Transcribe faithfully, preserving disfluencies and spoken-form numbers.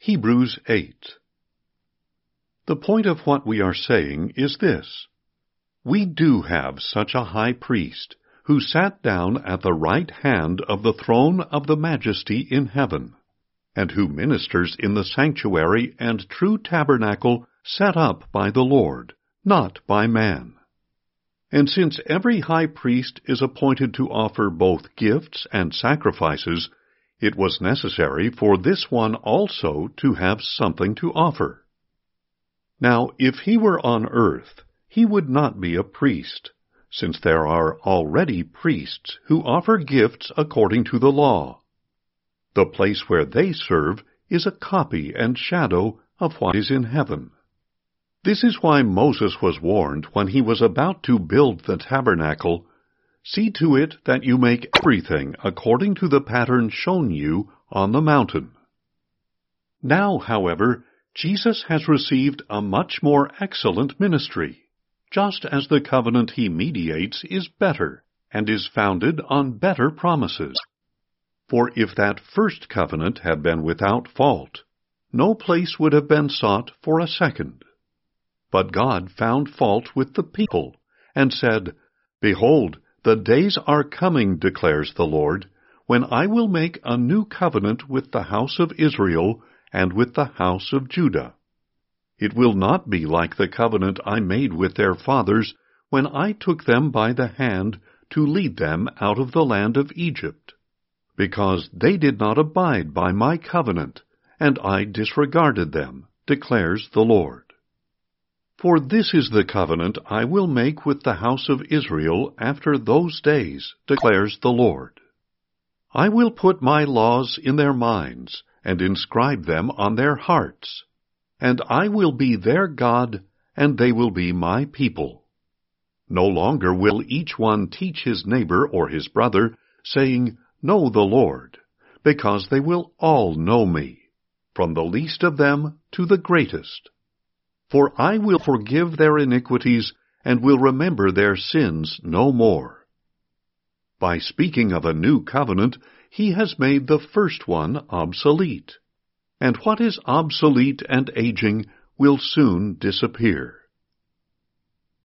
Hebrews eight. The point of what we are saying is this. We do have such a high priest, who sat down at the right hand of the throne of the Majesty in heaven, and who ministers in the sanctuary and true tabernacle set up by the Lord, not by man. And since every high priest is appointed to offer both gifts and sacrifices, it was necessary for this one also to have something to offer. Now, if he were on earth, he would not be a priest, since there are already priests who offer gifts according to the law. The place where they serve is a copy and shadow of what is in heaven. This is why Moses was warned when he was about to build the tabernacle, "See to it that you make everything according to the pattern shown you on the mountain." Now, however, Jesus has received a much more excellent ministry, just as the covenant he mediates is better and is founded on better promises. For if that first covenant had been without fault, no place would have been sought for a second. But God found fault with the people, and said, "Behold, the days are coming, declares the Lord, when I will make a new covenant with the house of Israel and with the house of Judah. It will not be like the covenant I made with their fathers when I took them by the hand to lead them out of the land of Egypt, because they did not abide by my covenant, and I disregarded them, declares the Lord. For this is the covenant I will make with the house of Israel after those days, declares the Lord. I will put my laws in their minds, and inscribe them on their hearts, and I will be their God, and they will be my people. No longer will each one teach his neighbor or his brother, saying, 'Know the Lord,' because they will all know me, from the least of them to the greatest. For I will forgive their iniquities, and will remember their sins no more." By speaking of a new covenant, he has made the first one obsolete, and what is obsolete and aging will soon disappear.